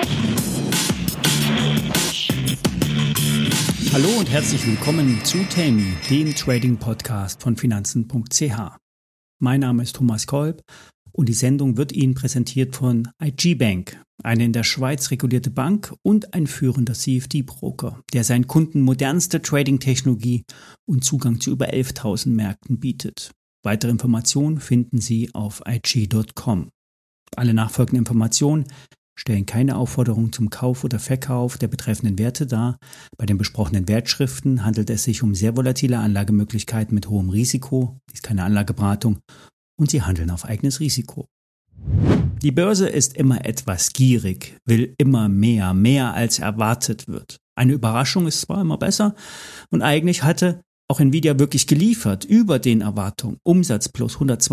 Hallo und herzlich willkommen zu Temi, dem Trading-Podcast von Finanzen.ch. Mein Name ist Thomas Kolb und die Sendung wird Ihnen präsentiert von IG Bank, eine in der Schweiz regulierte Bank und ein führender CFD-Broker, der seinen Kunden modernste Trading-Technologie und Zugang zu über 11.000 Märkten bietet. Weitere Informationen finden Sie auf ig.com. Alle nachfolgenden Informationen stellen keine Aufforderung zum Kauf oder Verkauf der betreffenden Werte dar. Bei den besprochenen Wertschriften handelt es sich um sehr volatile Anlagemöglichkeiten mit hohem Risiko. Dies ist keine Anlageberatung und Sie handeln auf eigenes Risiko. Die Börse ist immer etwas gierig, will immer mehr als erwartet wird. Eine Überraschung ist zwar immer besser und eigentlich hatte auch Nvidia wirklich geliefert über den Erwartungen. Umsatz plus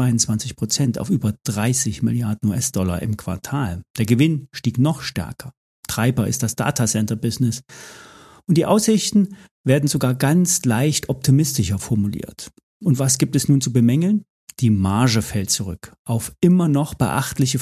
122% auf über 30 Milliarden US-Dollar im Quartal. Der Gewinn stieg noch stärker. Treiber ist das Datacenter-Business. Und die Aussichten werden sogar ganz leicht optimistischer formuliert. Und was gibt es nun zu bemängeln? Die Marge fällt zurück auf immer noch beachtliche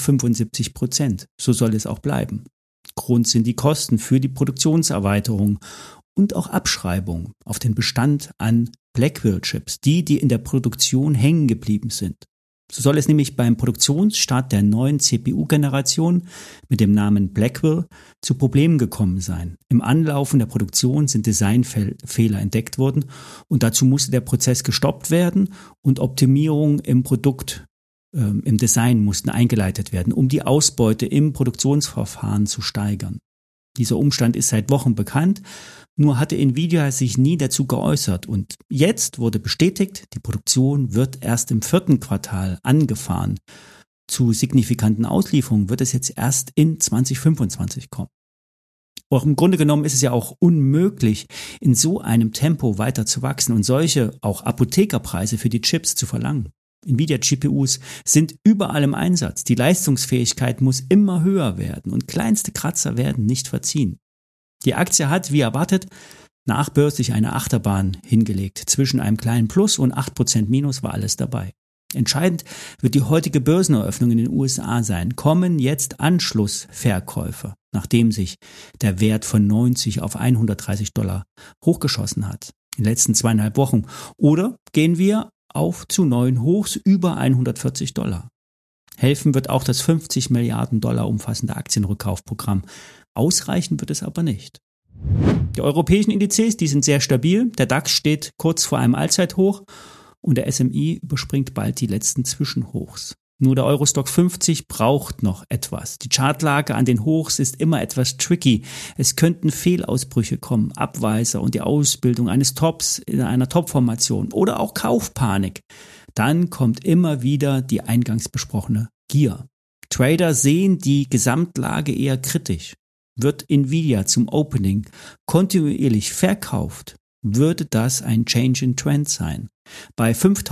75%. So soll es auch bleiben. Grund sind die Kosten für die Produktionserweiterung und auch Abschreibung auf den Bestand an Blackwell-Chips, die in der Produktion hängen geblieben sind. So soll es nämlich beim Produktionsstart der neuen CPU-Generation mit dem Namen Blackwell zu Problemen gekommen sein. Im Anlaufen der Produktion sind Designfehler entdeckt worden und dazu musste der Prozess gestoppt werden und Optimierungen im Produkt, im Design mussten eingeleitet werden, um die Ausbeute im Produktionsverfahren zu steigern. Dieser Umstand ist seit Wochen bekannt, nur hatte Nvidia sich nie dazu geäußert und jetzt wurde bestätigt, die Produktion wird erst im 4. Quartal angefahren. Zu signifikanten Auslieferungen wird es jetzt erst in 2025 kommen. Auch im Grunde genommen ist es ja auch unmöglich, in so einem Tempo weiter zu wachsen und solche auch Apothekerpreise für die Chips zu verlangen. Nvidia-GPUs sind überall im Einsatz. Die Leistungsfähigkeit muss immer höher werden und kleinste Kratzer werden nicht verziehen. Die Aktie hat, wie erwartet, nachbörslich eine Achterbahn hingelegt. Zwischen einem kleinen Plus und 8% Minus war alles dabei. Entscheidend wird die heutige Börseneröffnung in den USA sein. Kommen jetzt Anschlussverkäufe, nachdem sich der Wert von 90 auf $130 hochgeschossen hat in den letzten 2,5 Wochen? Oder gehen wir auf zu neuen Hochs über $140. Helfen wird auch das 50 Milliarden Dollar umfassende Aktienrückkaufprogramm. Ausreichen wird es aber nicht. Die europäischen Indizes, die sind sehr stabil. Der DAX steht kurz vor einem Allzeithoch und der SMI überspringt bald die letzten Zwischenhochs. Nur der Eurostoxx 50 braucht noch etwas. Die Chartlage an den Hochs ist immer etwas tricky. Es könnten Fehlausbrüche kommen, Abweiser und die Ausbildung eines Tops in einer Topformation oder auch Kaufpanik. Dann kommt immer wieder die eingangs besprochene Gier. Trader sehen die Gesamtlage eher kritisch. Wird Nvidia zum Opening kontinuierlich verkauft, würde das ein Change in Trend sein. Bei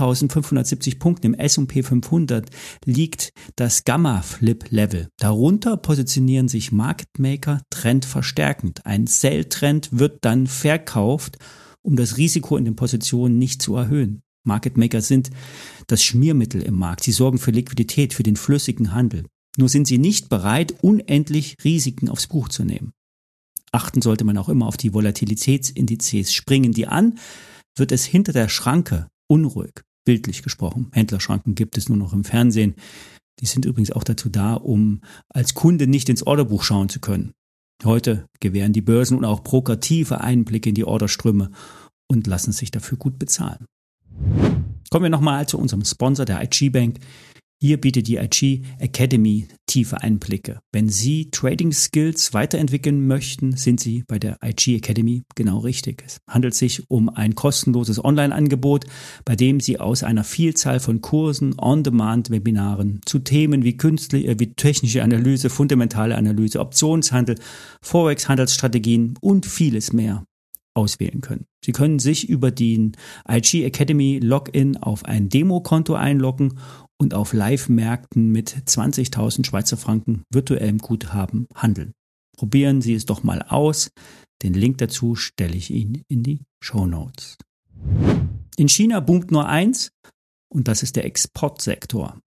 5.570 Punkten im S&P 500 liegt das Gamma-Flip-Level. Darunter positionieren sich Market Maker trendverstärkend. Ein Sell-Trend wird dann verkauft, um das Risiko in den Positionen nicht zu erhöhen. Market Maker sind das Schmiermittel im Markt. Sie sorgen für Liquidität, für den flüssigen Handel. Nur sind sie nicht bereit, unendlich Risiken aufs Buch zu nehmen. Achten sollte man auch immer auf die Volatilitätsindizes. Springen die an, wird es hinter der Schranke unruhig, bildlich gesprochen. Händlerschranken gibt es nur noch im Fernsehen. Die sind übrigens auch dazu da, um als Kunde nicht ins Orderbuch schauen zu können. Heute gewähren die Börsen und auch Broker tiefe Einblicke in die Orderströme und lassen sich dafür gut bezahlen. Kommen wir nochmal zu unserem Sponsor, der IG Bank. Hier bietet die IG Academy tiefe Einblicke. Wenn Sie Trading Skills weiterentwickeln möchten, sind Sie bei der IG Academy genau richtig. Es handelt sich um ein kostenloses Online-Angebot, bei dem Sie aus einer Vielzahl von Kursen, On-Demand-Webinaren zu Themen wie technische Analyse, fundamentale Analyse, Optionshandel, Forex-Handelsstrategien und vieles mehr auswählen können. Sie können sich über den IG Academy Login auf ein Demokonto einloggen und auf Live-Märkten mit 20.000 Schweizer Franken virtuellem Guthaben handeln. Probieren Sie es doch mal aus. Den Link dazu stelle ich Ihnen in die Shownotes. In China boomt nur eins und das ist der Exportsektor.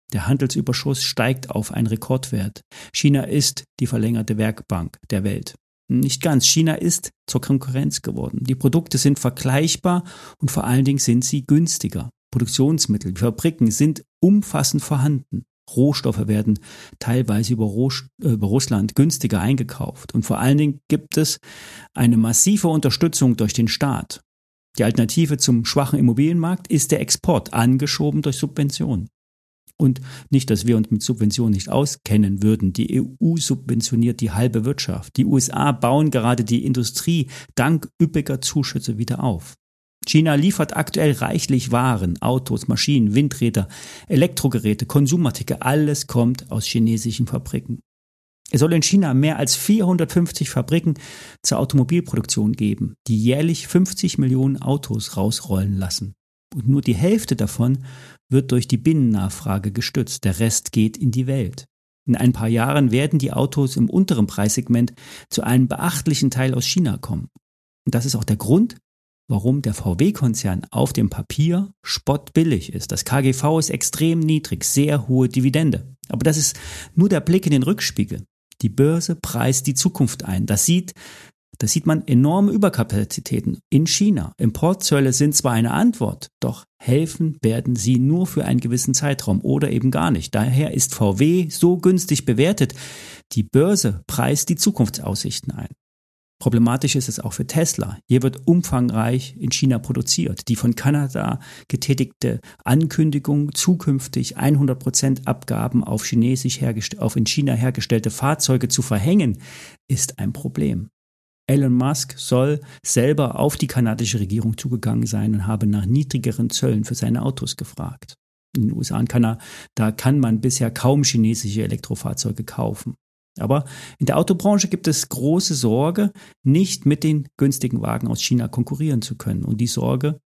Der Handelsüberschuss steigt auf einen Rekordwert. China ist die verlängerte Werkbank der Welt. Nicht ganz. China ist zur Konkurrenz geworden. Die Produkte sind vergleichbar und vor allen Dingen sind sie günstiger. Produktionsmittel, die Fabriken sind umfassend vorhanden. Rohstoffe werden teilweise über Russland günstiger eingekauft. Und vor allen Dingen gibt es eine massive Unterstützung durch den Staat. Die Alternative zum schwachen Immobilienmarkt ist der Export, angeschoben durch Subventionen. Und nicht, dass wir uns mit Subventionen nicht auskennen würden. Die EU subventioniert die halbe Wirtschaft. Die USA bauen gerade die Industrie dank üppiger Zuschüsse wieder auf. China liefert aktuell reichlich Waren, Autos, Maschinen, Windräder, Elektrogeräte, Konsumartikel. Alles kommt aus chinesischen Fabriken. Es soll in China mehr als 450 Fabriken zur Automobilproduktion geben, die jährlich 50 Millionen Autos rausrollen lassen. Und nur die Hälfte davon wird durch die Binnennachfrage gestützt. Der Rest geht in die Welt. In ein paar Jahren werden die Autos im unteren Preissegment zu einem beachtlichen Teil aus China kommen. Und das ist auch der Grund, warum der VW-Konzern auf dem Papier spottbillig ist. Das KGV ist extrem niedrig, sehr hohe Dividende. Aber das ist nur der Blick in den Rückspiegel. Die Börse preist die Zukunft ein. Das sieht man enorme Überkapazitäten in China. Importzölle sind zwar eine Antwort, doch helfen werden sie nur für einen gewissen Zeitraum oder eben gar nicht. Daher ist VW so günstig bewertet. Die Börse preist die Zukunftsaussichten ein. Problematisch ist es auch für Tesla. Hier wird umfangreich in China produziert. Die von Kanada getätigte Ankündigung, zukünftig 100% Abgaben auf in China hergestellte Fahrzeuge zu verhängen, ist ein Problem. Elon Musk soll selber auf die kanadische Regierung zugegangen sein und habe nach niedrigeren Zöllen für seine Autos gefragt. In den USA und Kanada, da kann man bisher kaum chinesische Elektrofahrzeuge kaufen. Aber in der Autobranche gibt es große Sorge, nicht mit den günstigen Wagen aus China konkurrieren zu können. Und die Sorge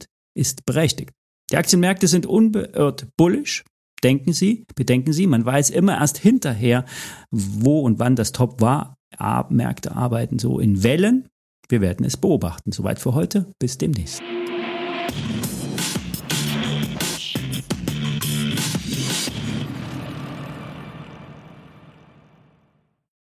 ist berechtigt. Die Aktienmärkte sind unbeirrt bullish. Bedenken Sie, man weiß immer erst hinterher, wo und wann das Top war. Märkte arbeiten so in Wellen. Wir werden es beobachten. Soweit für heute. Bis demnächst.